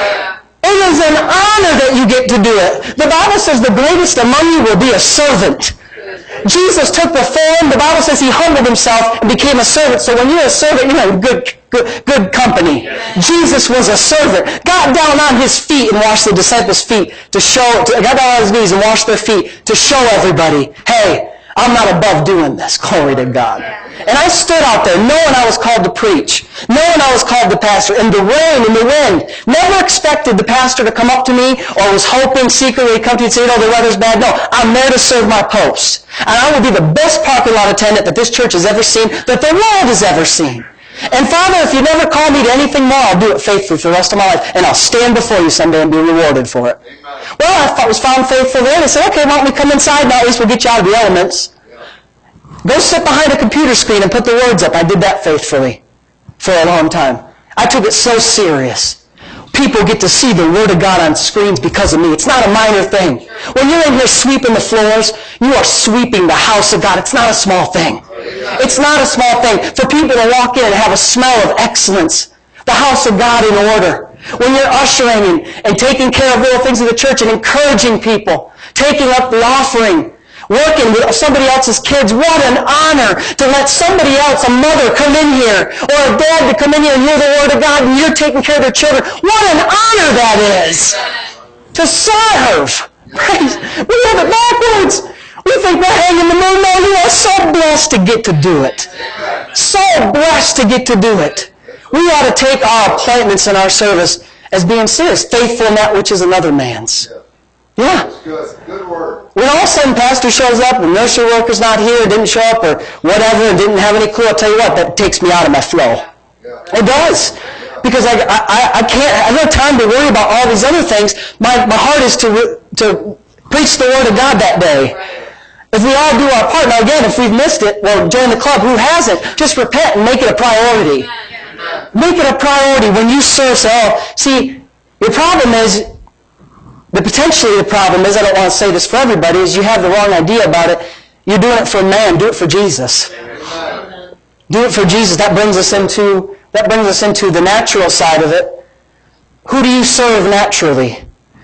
It is an honor that you get to do it. The Bible says the greatest among you will be a servant. Jesus took the form. The Bible says he humbled himself and became a servant. So when you're a servant, you're in good, good, good company. Jesus was a servant. Got down on his feet and washed the disciples' feet to show, to, got down on his knees and washed their feet to show everybody, hey, I'm not above doing this. Glory to God. And I stood out there knowing I was called to preach, knowing I was called to pastor, in the rain, in the wind. Never expected the pastor to come up to me or was hoping secretly to come to me and say, no, the weather's bad. No, I'm there to serve my post. And I will be the best parking lot attendant that this church has ever seen, that the world has ever seen. And Father, if you never call me to anything more, I'll do it faithfully for the rest of my life. And I'll stand before you someday and be rewarded for it. Amen. Well, I was found faithful there. And I said, okay, why don't we come inside now? At least we'll get you out of the elements. Go sit behind a computer screen and put the words up. I did that faithfully for a long time. I took it so serious. People get to see the Word of God on screens because of me. It's not a minor thing. When you're in here sweeping the floors, you are sweeping the house of God. It's not a small thing. It's not a small thing for people to walk in and have a smell of excellence. The house of God in order. When you're ushering and, and taking care of little things in the church and encouraging people, taking up the offering, working with somebody else's kids. What an honor to let somebody else, a mother, come in here, or a dad to come in here and hear the Word of God, and you're taking care of their children. What an honor that is to serve. Praise. We have it backwards. We think we're hanging the moon. No, you are so blessed to get to do it. So blessed to get to do it. We ought to take our appointments in our service as being serious, faithful in that which is another man's. Yeah. Good. Good word. When all of a sudden pastor shows up and nursery worker's not here, didn't show up or whatever, and didn't have any clue, I'll tell you what, that takes me out of my flow. Yeah. It does. Because I, I, I can't, I don't have time to worry about all these other things. My, my heart is to, to preach the Word of God that day. If we all do our part, now again, if we've missed it, well, join the club. Who hasn't? Just repent and make it a priority. Make it a priority when you serve. Say, oh, see, your problem is, The potentially the problem is, I don't want to say this for everybody, is you have the wrong idea about it. You're doing it for man. Do it for Jesus. Amen. Do it for Jesus. That brings us into that brings us into the natural side of it. Who do you serve naturally?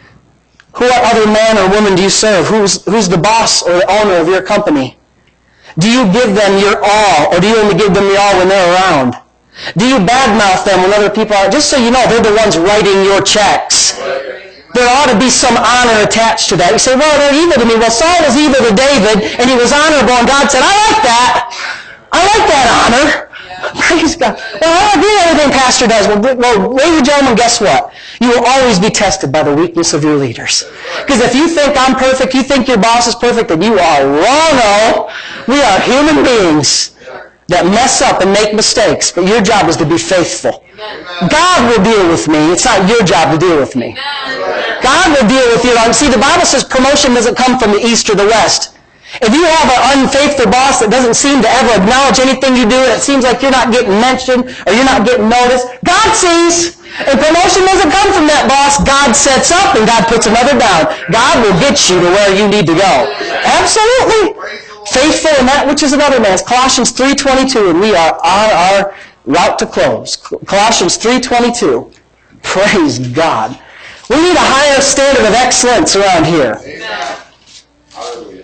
Who other man or woman do you serve? Who's who's the boss or the owner of your company? Do you give them your all, or do you only give them your all when they're around? Do you badmouth them when other people are? Just so you know, they're the ones writing your checks. There ought to be some honor attached to that. You say, well, they're evil to me. Well, Saul was evil to David, and he was honorable, and God said, I like that. I like that honor. Yeah. Praise God. Well, I don't agree with everything Pastor does. Well, well, ladies and gentlemen, guess what? You will always be tested by the weakness of your leaders. Because if you think I'm perfect, you think your boss is perfect, then you are wrong. We are human beings that mess up and make mistakes, but your job is to be faithful. Amen. God will deal with me. It's not your job to deal with me. Amen. God will deal with you. See, the Bible says promotion doesn't come from the east or the west. If you have an unfaithful boss that doesn't seem to ever acknowledge anything you do, and it seems like you're not getting mentioned or you're not getting noticed, God sees. And promotion doesn't come from that boss. God sets up and God puts another down. God will get you to where you need to go. Absolutely. Faithful in that which is another man's. Colossians three twenty-two, and we are on our route to close. Colossians three twenty-two. Praise God. We need a higher standard of excellence around here. Amen. Hallelujah.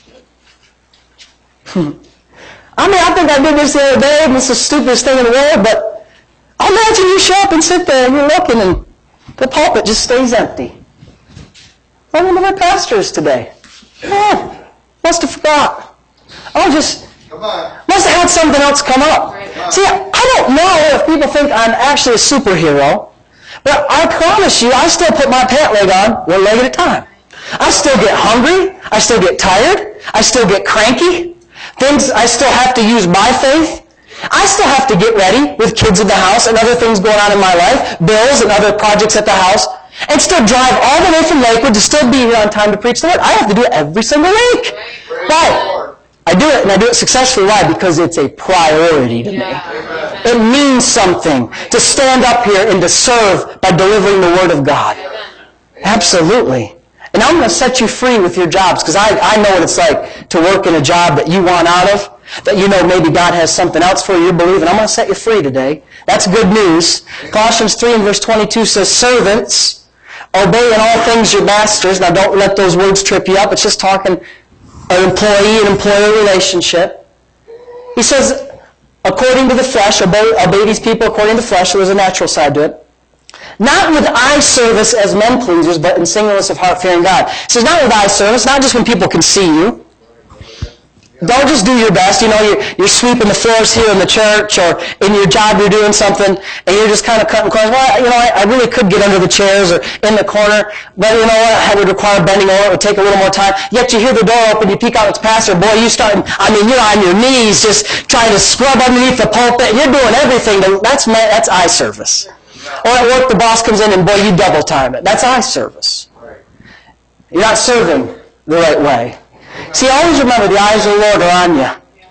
I mean, I think I did this the other day, and it's the stupidest thing in the world, but imagine you show up and sit there and you're looking and the pulpit just stays empty. I wonder where my pastor is today. Oh, must have forgot. Oh, just Come on. must have had something else come up. See, I don't know if people think I'm actually a superhero, but I promise you, I still put my pant leg on one leg at a time. I still get hungry. I still get tired. I still get cranky. Things I still have to use my faith. I still have to get ready with kids in the house and other things going on in my life, bills and other projects at the house, and still drive all the way from Lakewood to still be here on time to preach the Word. I have to do it every single week. Why? I do it, and I do it successfully. Why? Because it's a priority to me. Amen. It means something to stand up here and to serve by delivering the Word of God. Absolutely. And I'm going to set you free with your jobs, because I, I know what it's like to work in a job that you want out of, that you know maybe God has something else for you, you believe, and I'm going to set you free today. That's good news. Colossians three and verse twenty-two says, servants, obey in all things your masters. Now don't let those words trip you up. It's just talking an employee and employer relationship. He says, according to the flesh, obey, obey these people according to the flesh. There was a natural side to it. Not with eye service as men pleasers, but in singleness of heart, fearing God. He says, not with eye service, not just when people can see you. Don't just do your best. You know, you're, you're sweeping the floors here in the church, or in your job you're doing something, and you're just kind of cutting corners. Well, you know, I, I really could get under the chairs or in the corner, but you know what? I would require bending over. It would take a little more time. Yet you hear the door open, you peek out, it's pastor. Boy, you start, I mean, you're on your knees just trying to scrub underneath the pulpit. You're doing everything. To, that's, that's eye service. Or at work, the boss comes in and, boy, you double time it. That's eye service. You're not serving the right way. See, always remember, the eyes of the Lord are on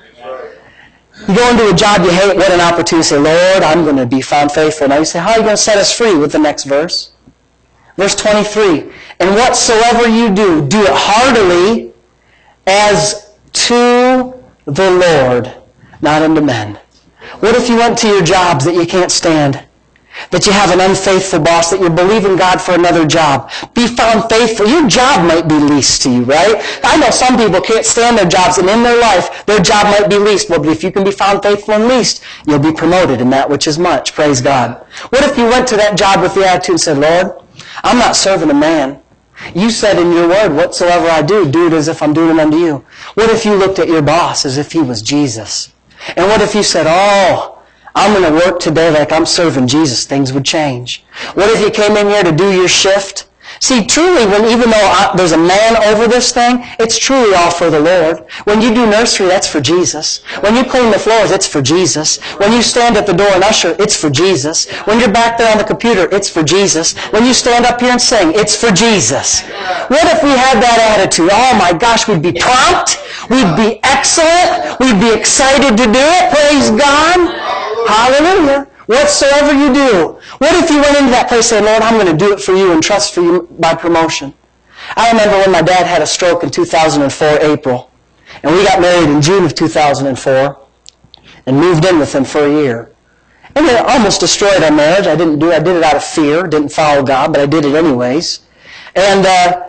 you. You go into a job you hate, what an opportunity to say, Lord, I'm going to be found faithful. Now you say, how are you going to set us free with the next verse? Verse twenty-three, and whatsoever you do, do it heartily as to the Lord, not unto men. What if you went to your jobs that you can't stand? That you have an unfaithful boss, that you're believing God for another job. Be found faithful. Your job might be leased to you, right? I know some people can't stand their jobs, and in their life, their job might be leased. Well, but if you can be found faithful and leased, you'll be promoted in that which is much. Praise God. What if you went to that job with the attitude and said, Lord, I'm not serving a man. You said in your word, whatsoever I do, do it as if I'm doing it unto you. What if you looked at your boss as if he was Jesus? And what if you said, oh, I'm going to work today like I'm serving Jesus, things would change. What if you came in here to do your shift? See, truly, when even though I, there's a man over this thing, it's truly all for the Lord. When you do nursery, that's for Jesus. When you clean the floors, it's for Jesus. When you stand at the door and usher, it's for Jesus. When you're back there on the computer, it's for Jesus. When you stand up here and sing, it's for Jesus. What if we had that attitude? Oh my gosh, we'd be prompt. We'd be excellent. We'd be excited to do it. Praise God. Hallelujah. Whatsoever you do. What if you went into that place and said, Lord, I'm going to do it for you and trust for you by promotion? I remember when my dad had a stroke in two thousand four, April. And we got married in June of two thousand four and moved in with him for a year. And it almost destroyed our marriage. I didn't do it. I did it out of fear. Didn't follow God, but I did it anyways. And, uh,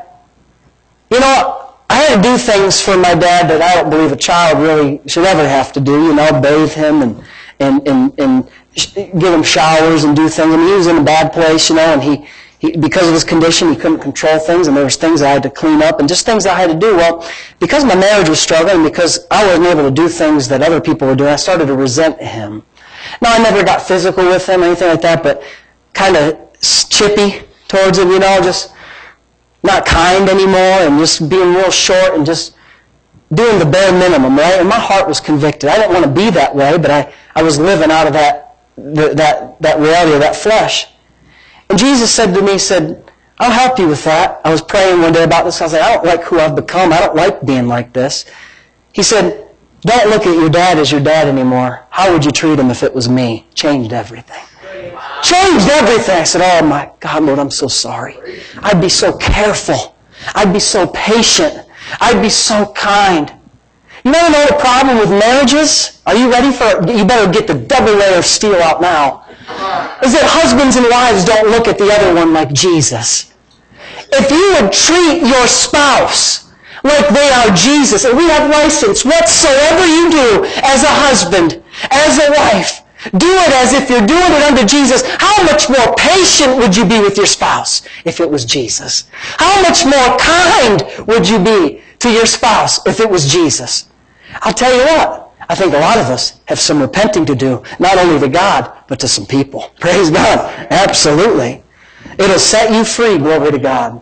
you know, I had to do things for my dad that I don't believe a child really should ever have to do. You know, bathe him and and and, and give him showers and do things. I mean, he was in a bad place, you know, and he, he because of his condition, he couldn't control things, and there was things I had to clean up and just things I had to do. Well, because my marriage was struggling, because I wasn't able to do things that other people were doing, I started to resent him. Now, I never got physical with him or anything like that, but kind of chippy towards him, you know, just not kind anymore and just being real short and just doing the bare minimum, right? And my heart was convicted. I didn't want to be that way, but I, I was living out of that that that reality of that flesh. And Jesus said to me, he said, I'll help you with that. I was praying one day about this. I was like, I don't like who I've become. I don't like being like this. He said, don't look at your dad as your dad anymore. How would you treat him if it was me? Changed everything. Changed everything. I said, oh my God, Lord, I'm so sorry. I'd be so careful. I'd be so patient. I'd be so kind. You want to know the problem with marriages? Are you ready for it? You better get the double layer of steel out now. Is that husbands and wives don't look at the other one like Jesus. If you would treat your spouse like they are Jesus, and we have license, whatsoever you do as a husband, as a wife, do it as if you're doing it unto Jesus. How much more patient would you be with your spouse if it was Jesus? How much more kind would you be to your spouse if it was Jesus? I'll tell you what, I think a lot of us have some repenting to do, not only to God, but to some people. Praise God. Absolutely. It'll set you free, glory to God.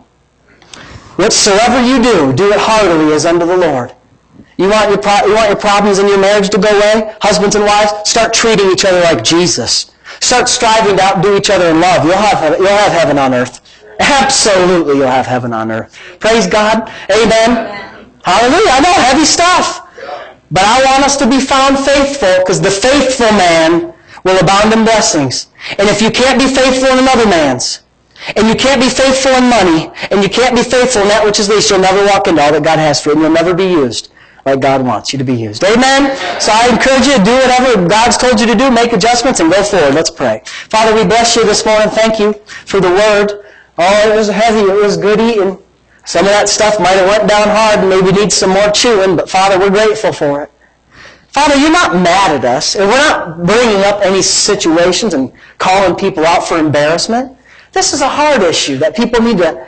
Whatsoever you do, do it heartily as unto the Lord. You want your pro- you want your problems in your marriage to go away? Husbands and wives, start treating each other like Jesus. Start striving to outdo each other in love. You'll have heaven, you'll have heaven on earth. Absolutely, you'll have heaven on earth. Praise God. Amen. Amen. Hallelujah. I know, heavy stuff. But I want us to be found faithful, because the faithful man will abound in blessings. And if you can't be faithful in another man's, and you can't be faithful in money, and you can't be faithful in that which is least, you'll never walk into all that God has for you, and you'll never be used like God wants you to be used. Amen? So I encourage you to do whatever God's told you to do, make adjustments, and go forward. Let's pray. Father, we bless you this morning. Thank you for the word. Oh, it was heavy. It was good eating. Some of that stuff might have went down hard and maybe needs some more chewing, but Father, we're grateful for it. Father, you're not mad at us, and we're not bringing up any situations and calling people out for embarrassment. This is a hard issue that people need to,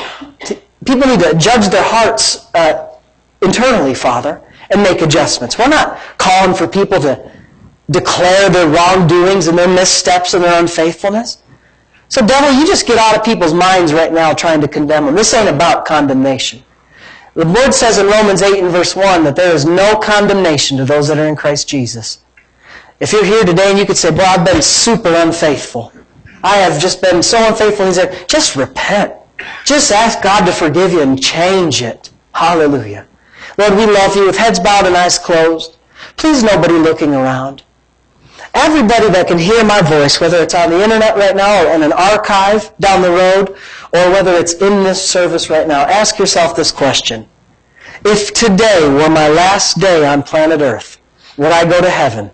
to people need to judge their hearts uh, internally, Father, and make adjustments. We're not calling for people to declare their wrongdoings and their missteps and their unfaithfulness. So, devil, you just get out of people's minds right now trying to condemn them. This ain't about condemnation. The Word says in Romans eight and verse one that there is no condemnation to those that are in Christ Jesus. If you're here today and you could say, boy, I've been super unfaithful. I have just been so unfaithful. He said, just repent. Just ask God to forgive you and change it. Hallelujah. Lord, we love you with heads bowed and eyes closed. Please, nobody looking around. Everybody that can hear my voice, whether it's on the internet right now or in an archive down the road, or whether it's in this service right now, ask yourself this question. If today were my last day on planet Earth, would I go to heaven?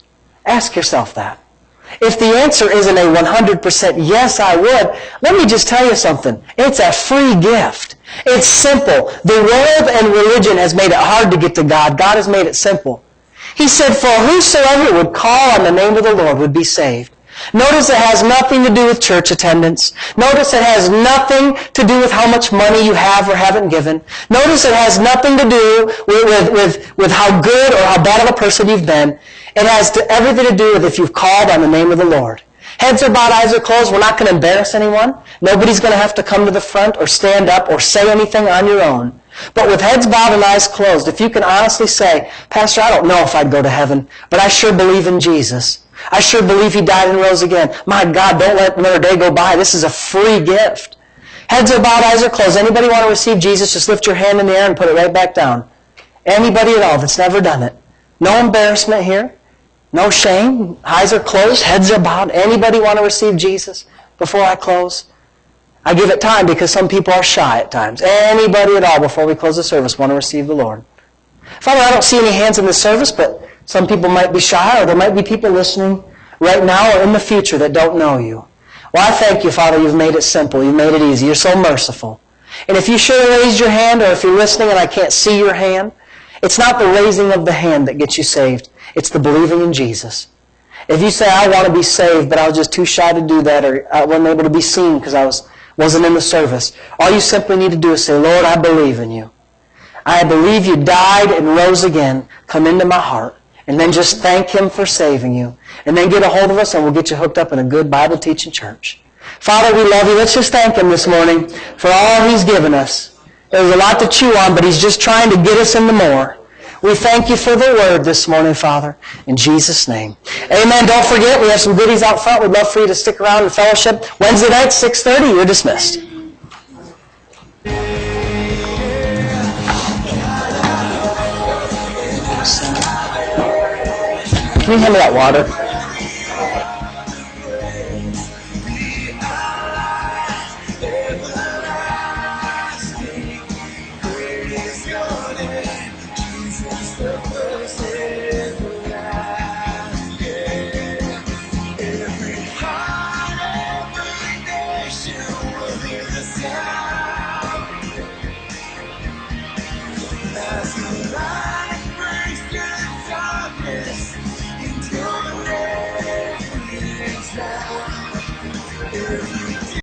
Ask yourself that. If the answer isn't a one hundred percent yes, I would, let me just tell you something. It's a free gift. It's simple. The world and religion has made it hard to get to God. God has made it simple. He said, for whosoever would call on the name of the Lord would be saved. Notice it has nothing to do with church attendance. Notice it has nothing to do with how much money you have or haven't given. Notice it has nothing to do with, with, with, with how good or how bad of a person you've been. It has to, everything to do with if you've called on the name of the Lord. Heads are bowed, eyes are closed. We're not going to embarrass anyone. Nobody's going to have to come to the front or stand up or say anything on your own. But with heads bowed and eyes closed, if you can honestly say, Pastor, I don't know if I'd go to heaven, but I sure believe in Jesus. I sure believe He died and rose again. My God, don't let another day go by. This is a free gift. Heads are bowed, eyes are closed. Anybody want to receive Jesus? Just lift your hand in the air and put it right back down. Anybody at all that's never done it. No embarrassment here. No shame. Eyes are closed. Heads are bowed. Anybody want to receive Jesus before I close? I give it time because some people are shy at times. Anybody at all before we close the service want to receive the Lord? Father, I don't see any hands in this service, but some people might be shy, or there might be people listening right now or in the future that don't know you. Well, I thank you, Father, you've made it simple. You've made it easy. You're so merciful. And if you should have raised your hand, or if you're listening and I can't see your hand, it's not the raising of the hand that gets you saved. It's the believing in Jesus. If you say, I want to be saved, but I was just too shy to do that, or I wasn't able to be seen because I was, wasn't in the service, all you simply need to do is say, Lord, I believe in you. I believe you died and rose again. Come into my heart. And then just thank Him for saving you. And then get a hold of us and we'll get you hooked up in a good Bible teaching church. Father, we love you. Let's just thank Him this morning for all He's given us. There's a lot to chew on, but He's just trying to get us into more. We thank you for the word this morning, Father, in Jesus' name. Amen. Don't forget, we have some goodies out front. We'd love for you to stick around and fellowship. Wednesday night, six thirty, you're dismissed. Can you hand me that water?